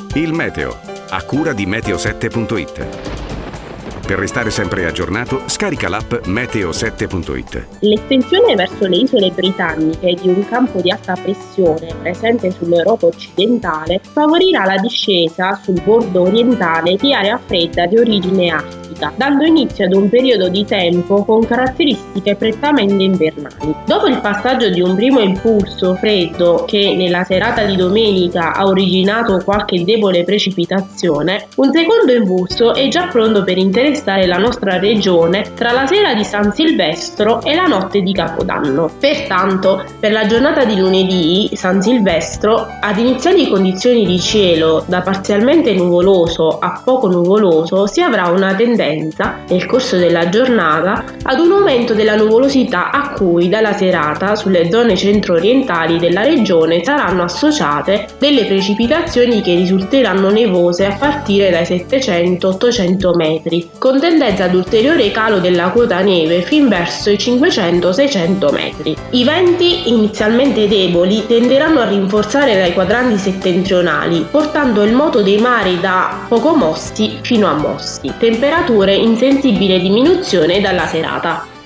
Il meteo, a cura di meteo7.it. Per restare sempre aggiornato, scarica l'app meteo7.it. L'estensione verso le isole britanniche di un campo di alta pressione presente sull'Europa occidentale favorirà la discesa sul bordo orientale di area fredda di origine artica, dando inizio ad un periodo di tempo con caratteristiche prettamente invernali. Dopo il passaggio di un primo impulso freddo che nella serata di domenica ha originato qualche debole precipitazione, un secondo impulso è già pronto per interessare la nostra regione tra la sera di San Silvestro e la notte di Capodanno. Pertanto, per la giornata di lunedì, San Silvestro, ad iniziali condizioni di cielo da parzialmente nuvoloso a poco nuvoloso, si avrà una tendenza, nel corso della giornata, ad un aumento della nuvolosità a cui dalla serata sulle zone centro-orientali della regione saranno associate delle precipitazioni che risulteranno nevose a partire dai 700-800 metri, con tendenza ad ulteriore calo della quota neve fin verso i 500-600 metri. I venti, inizialmente deboli, tenderanno a rinforzare dai quadranti settentrionali, portando il moto dei mari da poco mossi fino a mossi. Temperature in sensibile diminuzione dalla serata.